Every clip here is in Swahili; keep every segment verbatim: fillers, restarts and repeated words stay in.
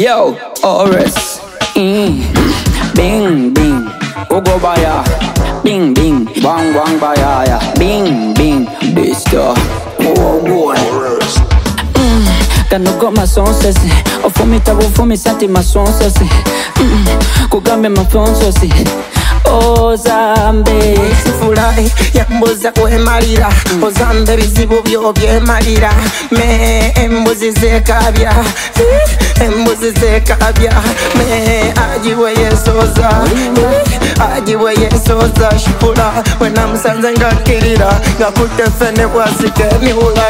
Yo, Oris. Mm. Bing, bing. Ugo baya. Bing, bing. Wang, wang baya. Ya. Bing, bing. This stuff. Oh, boy. Mm. Kano got my son says it. Ofumi tabu fumi santi my son says it. Mm. Kugambe my phone says it. Ozambe Sifurahi yambuza kwemalira Ozambe bizibu byo byemalira Me embuzi zekabya Embuzi zekabya Me ajiwe yesoza Ajiwe yesoza Shipula wena msanze ngakirira Ngakutefene kwasike miula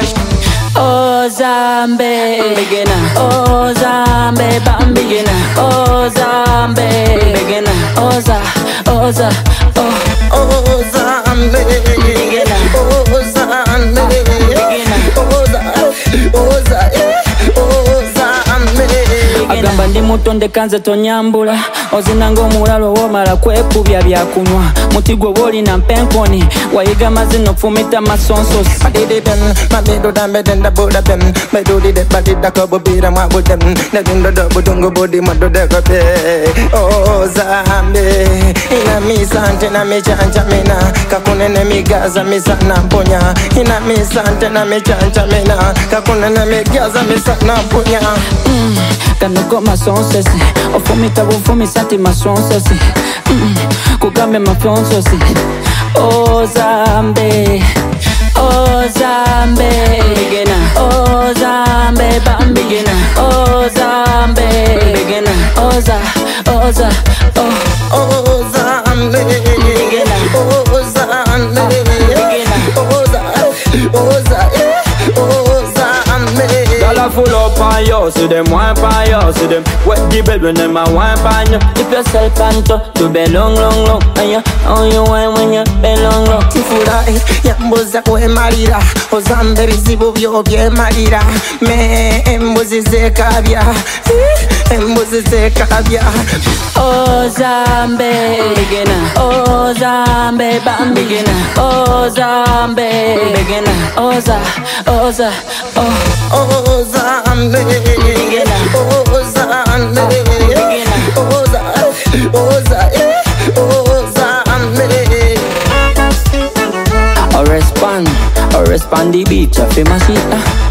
Ozambe Begina Ozambe bambigina Ozambe Begina Oza Oza Oh Ozambe Begina Ozambe Begina Oza Oza Ozambe Agamba ndi mutonde kanze tonyambula Ozinanga omulalo womala kwekubya byakunywa Muti gwe wolina mpenkoni Wayiga mazino fumita masonsos Adidi ben, mamido dambe denda buda ben Medudi de badida kobo bira mwabu dem Nedindo do budungu budi mado de kope Ozambe Ina misante na michanja mina Kakunene migaza misana mpunya Ina misante na michanja mina Kakunene migaza misana mpunya Mm, kano got my son says it. Ofumi tabu fumi santi my son says it. Mm, kugambe my phone says it. Ozambe Ozambe Begina Ozambe bambigina Ozambe Begina Oza Oza Oh Ozambe Begina Ozambe Begina Oza Oza Ozambe Dollar full up on you, see them wine on you, see them wet the bed when them a wine on you. Keep yourself on top, to be long, long, long. And you, how you wine when you be long, long. Sifurahi yambuza kwemalira Ozambe bizibu byo byemalira Me embuzi zekabya Embuzi zekabya Ozambe Begina Ozambe bambigina Ozambe Begina Oza Oza Oh Ozambe Begina Ozambe Begina Oza Oza Ozambe Or respond Or respond the beach I feel my shit